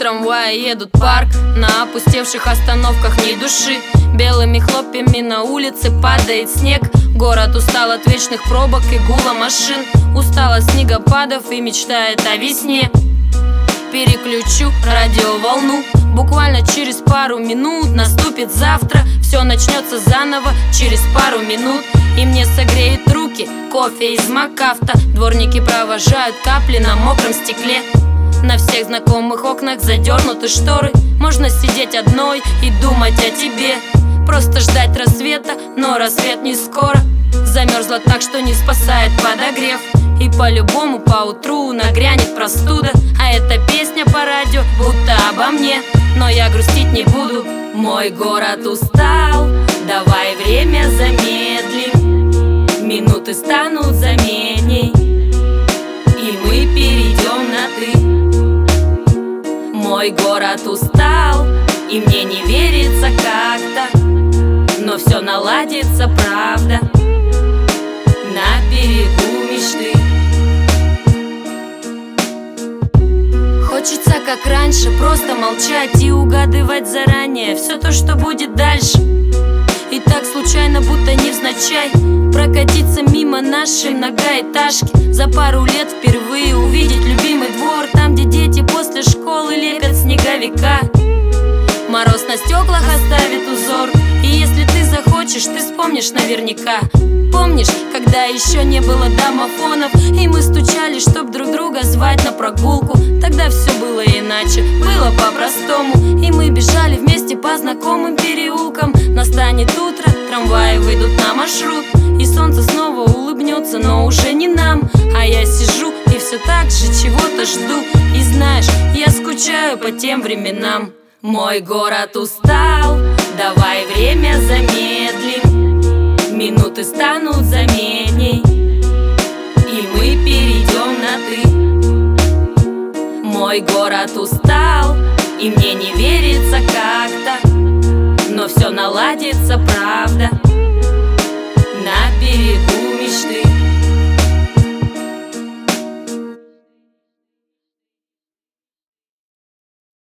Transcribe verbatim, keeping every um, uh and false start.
трамваи едут в парк, на опустевших остановках ни души. Белыми хлопьями на улице падает снег. Город устал от вечных пробок и гула машин, устал от снегопадов и мечтает о весне. Переключу радиоволну, буквально через пару минут наступит завтра. Все начнется заново через пару минут, и мне согреет руки кофе из МакАвто. Дворники провожают капли на мокром стекле. На всех знакомых окнах задернуты шторы. Можно сидеть одной и думать о тебе, просто ждать рассвета, но рассвет не скоро. Замерзла так, что не спасает подогрев, и по-любому поутру нагрянет простуда. А эта песня по радио будто обо мне, но я грустить не буду. Мой город устал, давай время замедлим. Минуты станут заменей, и мы перейдем на ты. Мой город устал, и мне не верится как-то, но все наладится, правда, на берегу мечты. Хочется, как раньше, просто молчать и угадывать заранее все то, что будет дальше. И так случайно, будто невзначай, прокатиться мимо нашей многоэтажки. За пару лет впервые увидеть любимый двор, там, где дети после школы лепят снеговика. Мороз на стеклах оставит узор, и если ты захочешь, ты вспомнишь наверняка. Помнишь, когда еще не было домофонов, и мы стучали, чтоб друг друга звать на прогулку? Тогда все было иначе, было по-простому, и мы бежали вместе по знакомым переулкам. Настанет утро, трамваи выйдут на маршрут, и солнце снова улыбнется, но уже не нам. А я сижу и все так же чего-то жду, и знаешь, я скучаю по тем временам. Мой город устал, давай время замедлим. Минуты станут заменей, и мы перейдем на ты. Мой город устал, и мне не верится как-то, но все наладится, правда, на берегу